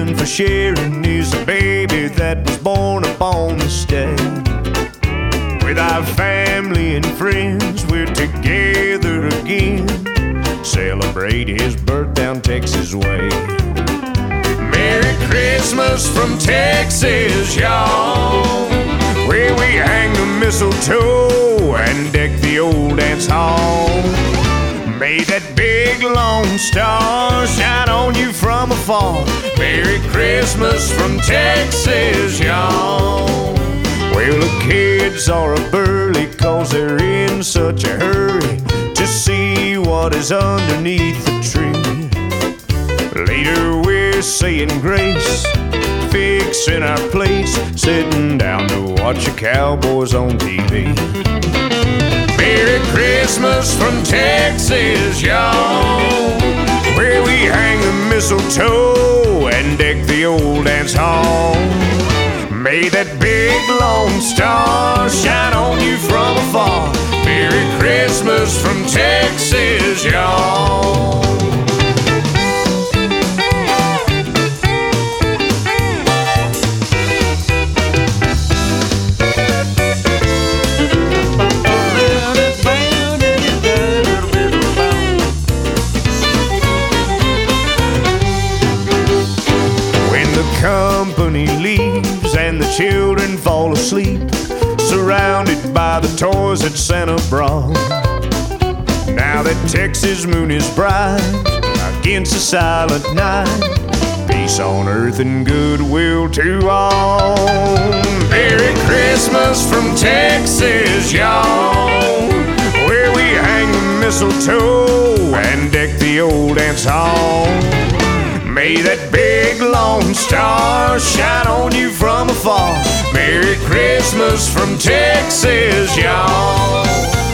reason for sharing is a baby that was born upon this day. With our family and friends, we're together again. Celebrate his birth down Texas way. Merry Christmas from Texas, y'all, where we hang the mistletoe and deck the old dance hall. May that big lone star shine on you from afar. Merry Christmas from Texas, y'all. Well, the kids are up early 'cause they're in such a hurry to see what is underneath the tree. Later we're saying grace, fixing our place, sitting down to watch the Cowboys on TV. Merry Christmas from Texas, y'all, where we hang the mistletoe and deck the old dance hall. May that big lone star shine on you from afar. Merry Christmas from Texas, y'all. Company leaves and the children fall asleep, surrounded by the toys that Santa brought. Now that Texas moon is bright against the silent night, peace on earth and goodwill to all. Merry Christmas from Texas, y'all, where we hang the mistletoe and deck the old dance hall. May that big lone star shine on you from afar. Merry Christmas from Texas, y'all.